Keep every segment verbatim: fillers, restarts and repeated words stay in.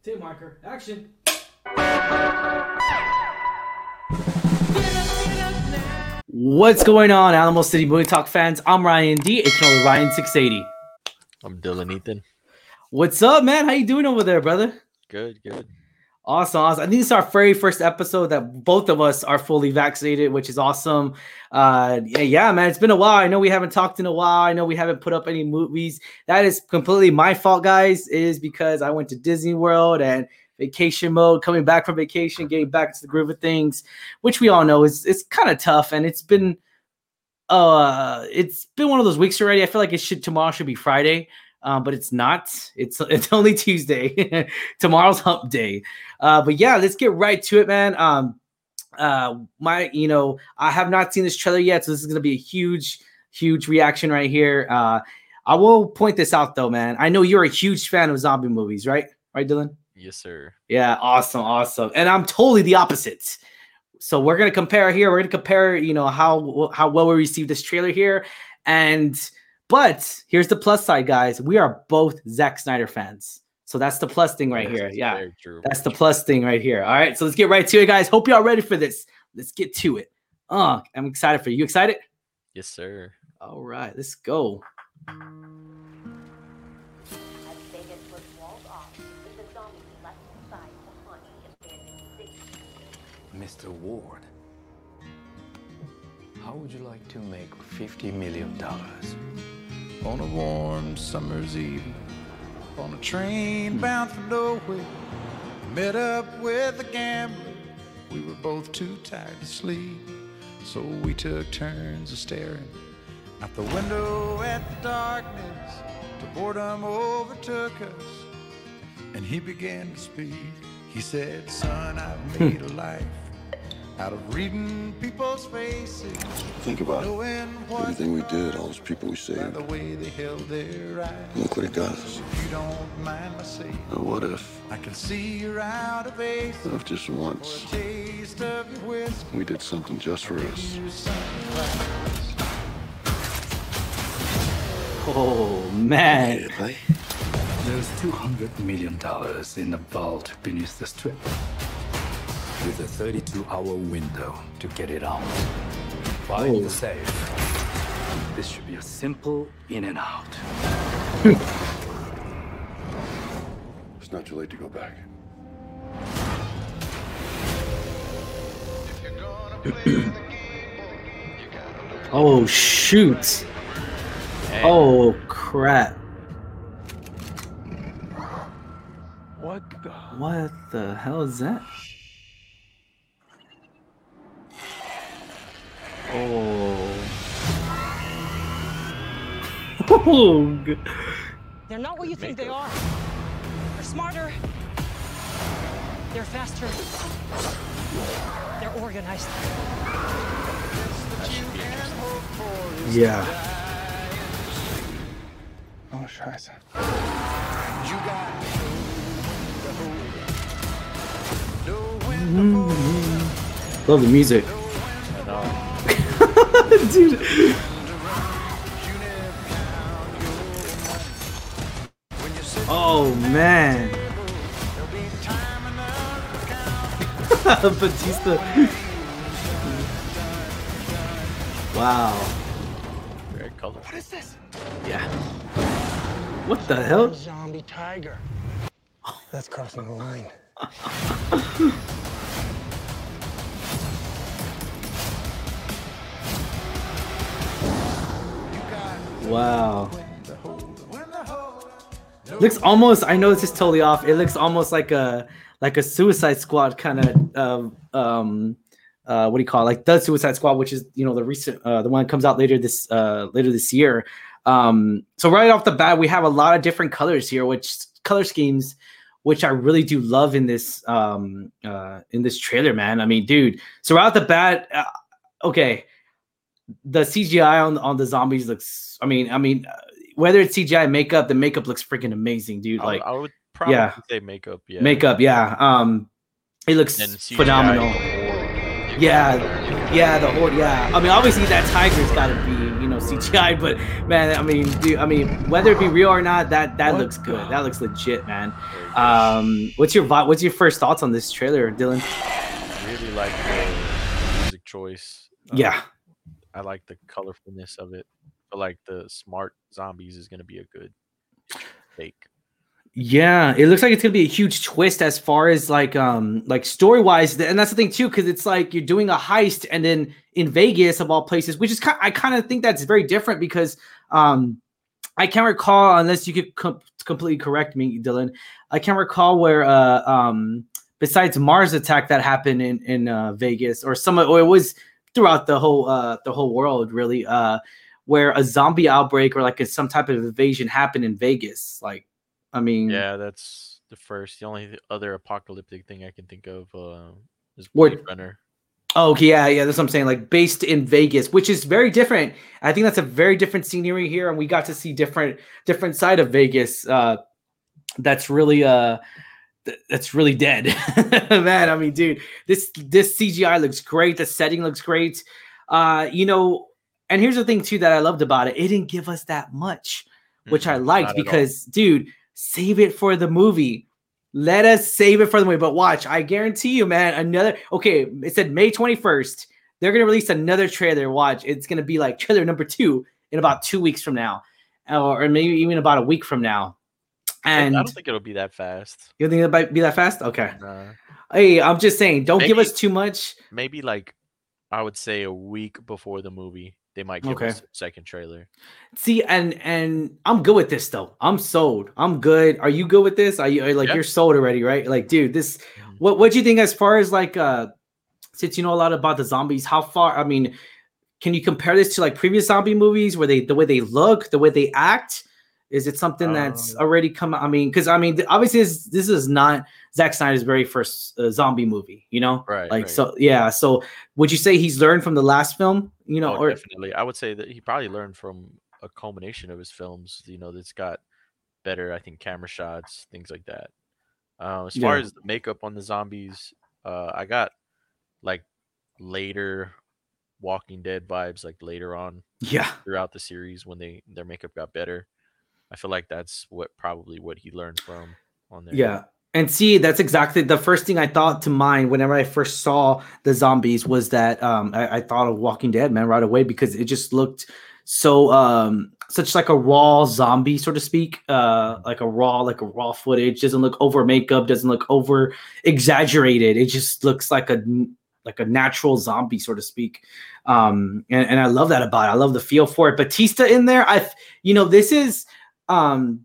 Tape marker. Action. What's going on, Alamo City Movie Talk fans? I'm Ryan D, aka Ryan six eighty. I'm Dylan Ethan. What's up, man? How you doing over there, brother? Good, good. Awesome, awesome. I think this is our very first episode that both of us are fully vaccinated, which is awesome. Uh, yeah, yeah, man, it's been a while. I know we haven't talked in a while. I know we haven't put up any movies. That is completely my fault, guys. It is because I went to Disney World and vacation mode, coming back from vacation, getting back into the groove of things, which we all know is it's kind of tough. And it's been, uh, it's been one of those weeks already. I feel like it should tomorrow should be Friday. Um, but it's not. It's it's only Tuesday. Tomorrow's Hump Day. Uh, but yeah, let's get right to it, man. Um, uh, my, you know, I have not seen this trailer yet, so this is gonna be a huge, huge reaction right here. Uh, I will point this out though, man. I know you're a huge fan of zombie movies, right? Right, Dylan? Yes, sir. Yeah, awesome, awesome. And I'm totally the opposite. So we're gonna compare here. We're gonna compare, you know, how how well we received this trailer here, and. But here's the plus side, guys. We are both Zack Snyder fans. So that's the plus thing right here. Yeah, that's the plus thing right here. All right, so let's get right to it, guys. Hope y'all ready for this. Let's get to it. Oh, I'm excited for you. You excited? Yes, sir. All right, let's go. Mister Ward, how would you like to make fifty million dollars? On a warm summer's evening, on a train bound for nowhere, met up with a gambler. We were both too tired to sleep, so we took turns of staring out the window at the darkness. Till boredom overtook us, and he began to speak. He said, "Son, I've made a life out of reading people's faces." Think about everything we did, all those people we saved. The way they held their eyes. Look what it got us. If you don't mind my saying, Now what if, I can see you're out of ace. what if just once Taste of your whiskey. we did something just for us? Oh man. Ready to play? There's two hundred million dollars in the vault beneath the strip, with a thirty-two hour window to get it out. Find Oh. the safe. This should be a simple in and out. It's not too late to go back. Oh shoot. Hey. Oh crap. What the? What the hell is that? Oh. Oh. g- They're not what you think they are. They're smarter. They're faster. They're organized. Yeah. Oh, scheiße. Love the music. I know. Dude. Oh man. Batista. Wow. Very colorful. What is this? Yeah. What the hell? Zombie tiger. That's crossing the line. Wow. Looks almost, I know this is totally off. It looks almost like a like a Suicide Squad kind of uh, um uh what do you call it? Like the Suicide Squad, which is, you know, the recent uh the one that comes out later this uh later this year. Um so right off the bat we have a lot of different colors here, which color schemes which I really do love in this um uh in this trailer, man. I mean, dude, so right off the bat, uh, okay, the C G I on on the zombies looks, I mean, I mean, uh, whether it's C G I makeup, the makeup looks freaking amazing, dude. I, Like I would probably yeah. say makeup. Yeah. makeup, yeah. Um, it looks And C G I phenomenal. or Yeah, yeah, the whole yeah. I mean, obviously that tiger's got to be, you know, C G I, but man, I mean, dude, I mean, whether it be real or not, that that looks good. That looks legit, man. Um, what's your vi- what's your first thoughts on this trailer, Dylan? I really like the music choice. Um, Yeah, I like the colorfulness of it. But like the smart zombies is gonna be a good take. yeah. It looks like it's gonna be a huge twist as far as like um like story wise, and that's the thing too, because it's like you're doing a heist and then in Vegas of all places, which is kind. I kind of think that's very different because um. I can't recall, unless you could com- completely correct me, Dylan. I can't recall where, uh, um, besides Mars Attack, that happened in in uh, Vegas, or some, or it was throughout the whole uh, the whole world, really, uh, where a zombie outbreak or like a, some type of invasion happened in Vegas. Like, I mean, Yeah, that's the first. The only th- other apocalyptic thing I can think of uh, is Where- Blade Runner. Oh, okay, yeah, yeah, that's what I'm saying. Like based in Vegas, which is very different. I think that's a very different scenery here, and we got to see different different side of Vegas. Uh, that's really uh, th- that's really dead, man. I mean, dude, this this C G I looks great. The setting looks great. Uh, you know, and here's the thing too that I loved about it. It didn't give us that much, which I Mm-mm, liked not at all. because, dude, save it for the movie. Let us save it for the movie. But watch, I guarantee you, man, another okay, it said May twenty-first. They're gonna release another trailer. Watch, it's gonna be like trailer number two in about two weeks from now. Or, or maybe even about a week from now. And I don't think it'll be that fast. you think it might be that fast? Okay. Nah. Hey, I'm just saying, don't give Maybe- us too much. Maybe like I would say a week before the movie, they might give Okay. us a second trailer. See, and and I'm good with this though. I'm sold. I'm good. Are you good with this? Are you are, like Yeah. you're sold already, right? Like, dude, this Mhm. what what do you think as far as like uh since you know a lot about the zombies, how far I mean, can you compare this to like previous zombie movies where they the way they look, the way they act? Is it something that's Um, already come? I mean, because I mean, th- obviously this, this is not Zack Snyder's very first uh, zombie movie, you know? Right, Like right. so, yeah. So would you say he's learned from the last film? You know, Oh, or definitely. I would say that he probably learned from a culmination of his films. You know, that's got better, I think, camera shots, things like that. Uh, as far Yeah. as the makeup on the zombies, uh, I got like later Walking Dead vibes, like later on yeah. throughout the series when they their makeup got better. I feel like that's what probably what he learned from on there. Yeah. And see, that's exactly the first thing I thought to mind whenever I first saw the zombies was that um, I, I thought of Walking Dead, man, right away because it just looked so um, such like a raw zombie, so to speak, uh, like a raw, like a raw footage. Doesn't look over makeup, doesn't look over exaggerated. It just looks like a like a natural zombie, so to speak. Um, and, and I love that about it. I love the feel for it. Batista in there, I, you know, this is. Um,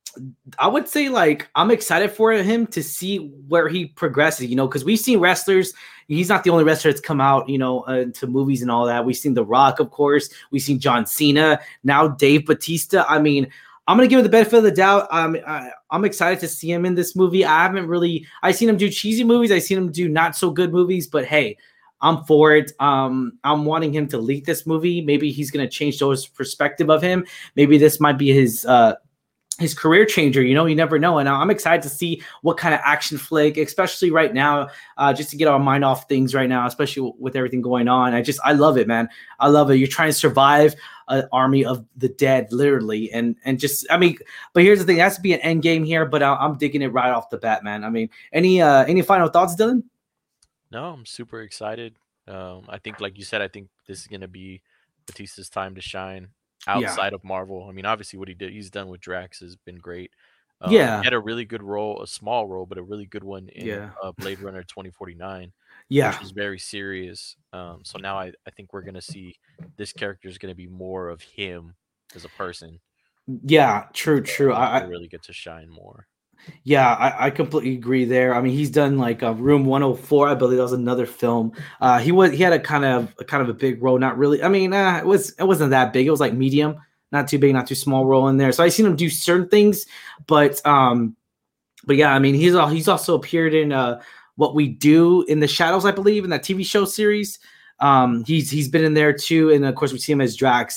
I would say like I'm excited for him to see where he progresses, you know, because we've seen wrestlers. He's not the only wrestler that's come out, you know, uh, to movies and all that. We've seen The Rock, of course. We've seen John Cena. Now Dave Bautista. I mean, I'm gonna give him the benefit of the doubt. Um, I, I'm excited to see him in this movie. I haven't really. I've seen him do cheesy movies. I've seen him do not so good movies. But hey, I'm for it. Um, I'm wanting him to lead this movie. Maybe he's gonna change those perspective of him. Maybe this might be his. Uh, his career changer, you know, you never know. And I'm excited to see what kind of action flick, especially right now, uh, just to get our mind off things right now, especially with everything going on. I just, I love it, man. I love it. You're trying to survive an army of the dead, literally. And, and just, I mean, but here's the thing, it has to be an end game here, but I, I'm digging it right off the bat, man. I mean, any, uh, any final thoughts, Dylan? No, I'm super excited. Um, I think, like you said, I think this is gonna be Batista's time to shine outside of Marvel. I mean, obviously, what he did, he's done with Drax has been great. Um, Yeah. he had a really good role, a small role, but a really good one in Yeah. uh, Blade Runner twenty forty-nine, Yeah. which was very serious. Um, so now I, I think we're gonna see this character is gonna be more of him as a person. Yeah. True, true. So I, I he'll really get to shine more. Yeah, I, I completely agree there. I mean, he's done like uh, Room one oh four, I believe that was another film. Uh, he was he had a kind of a kind of a big role, not really. I mean, uh, it was it wasn't that big. It was like medium, not too big, not too small role in there. So I seen him do certain things, but um, but yeah, I mean, he's al- he's also appeared in uh What We Do in the Shadows, I believe, in that T V show series. Um, he's he's been in there too, and of course we see him as Drax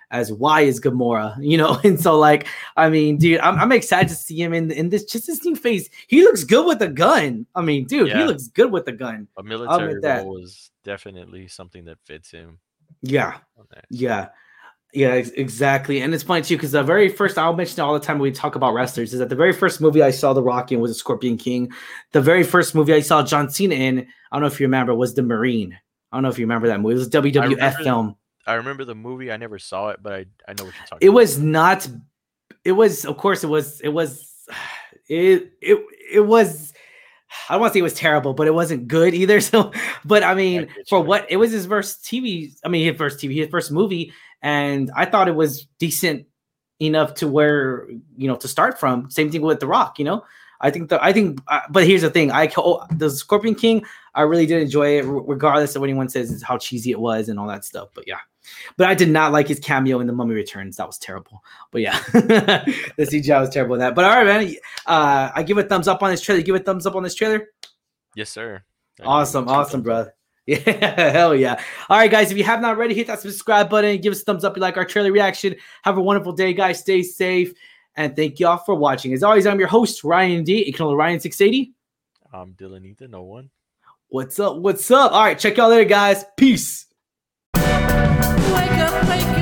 as Y is Gamora, you know. And so, like, I mean, dude, I'm, I'm excited to see him in in this just this new phase. He looks good with a gun. I mean, dude, Yeah. he looks good with a gun. A military that. role is definitely something that fits him. Yeah, on that. yeah. Yeah, ex- exactly. And it's funny too, because the very first, I'll mention it all the time when we talk about wrestlers, is that the very first movie I saw The Rock in was a Scorpion King. The very first movie I saw John Cena in, I don't know if you remember, was The Marine. I don't know if you remember that movie. It was a W W F I film. I remember the movie. I never saw it, but I, I know what you're talking It about. was not, it was, of course, it was, it was, it, it, it was, I don't want to say it was terrible, but it wasn't good either. So, but I mean, for you. what, it was his first T V, I mean, his first T V, his first movie. And I thought it was decent enough to where, you know, to start from. Same thing with The Rock, you know. I think the I think, uh, but here's the thing: I oh, the Scorpion King, I really did enjoy it, regardless of what anyone says is how cheesy it was and all that stuff. But yeah, but I did not like his cameo in The Mummy Returns. That was terrible. But yeah, the C G I was terrible in that. But all right, man, uh, I give a thumbs up on this trailer. Give a thumbs up on this trailer. Yes, sir. Awesome, awesome, brother. Yeah, hell yeah. All right, guys, if you have not already, hit that subscribe button. Give us a thumbs up if you like our trailer reaction. Have a wonderful day, guys. Stay safe. And thank you all for watching. As always, I'm your host, Ryan D. You can call Ryan six eighty. I'm Dylan Ethan, no one. What's up? What's up? All right, check y'all later, guys. Peace. Wake up, wake